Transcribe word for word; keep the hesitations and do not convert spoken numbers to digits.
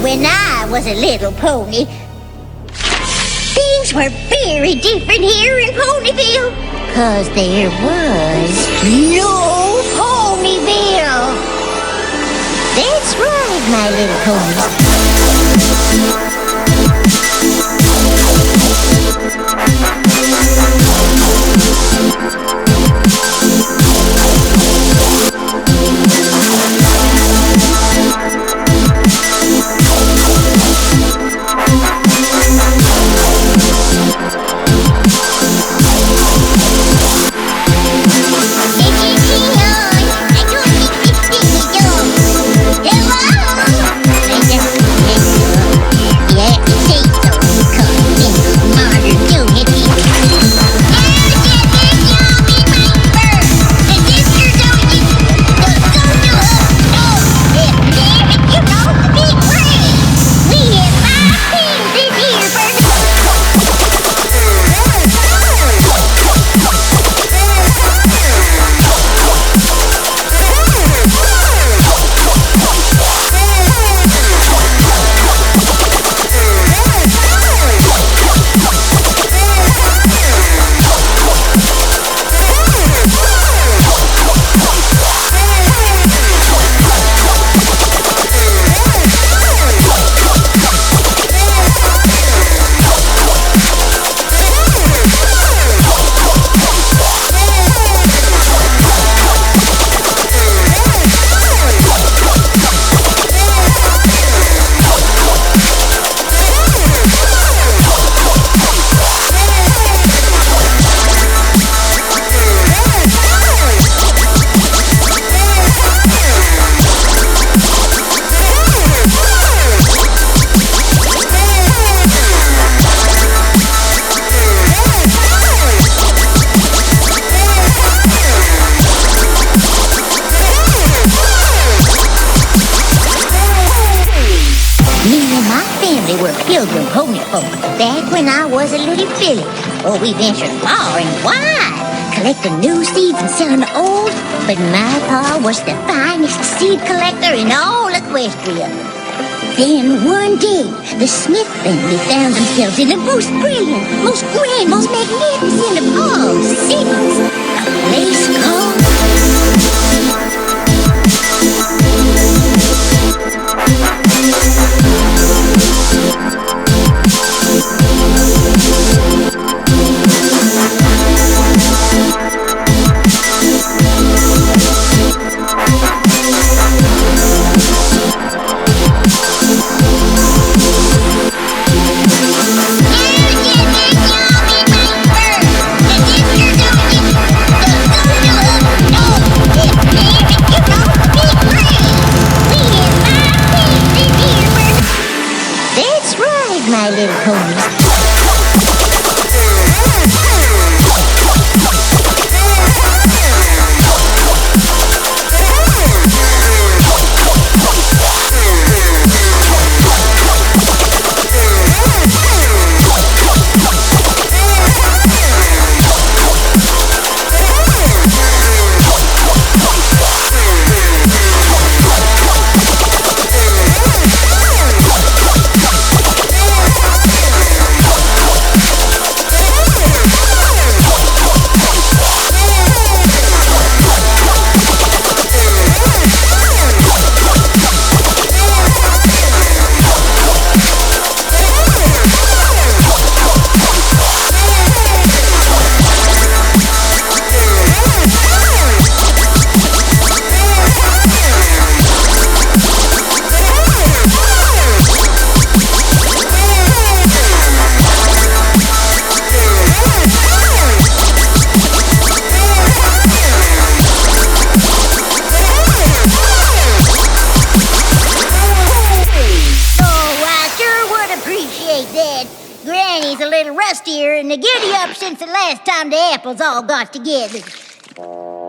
when I was a little pony, things were very different here in Ponyville. Cause there was no Ponyville. That's right, my little ponies. Were pilgrim pony folk back when I was a little filly. Oh, we ventured far and wide, collecting new seeds and selling the old. But my pa was the finest seed collector in all Equestria. Then one day, the Smith family found themselves in the most brilliant, most grand, most magnificent of all cities. A place called... my little ponies. Granny's a little rustier and the giddy up since the last time the apples all got together.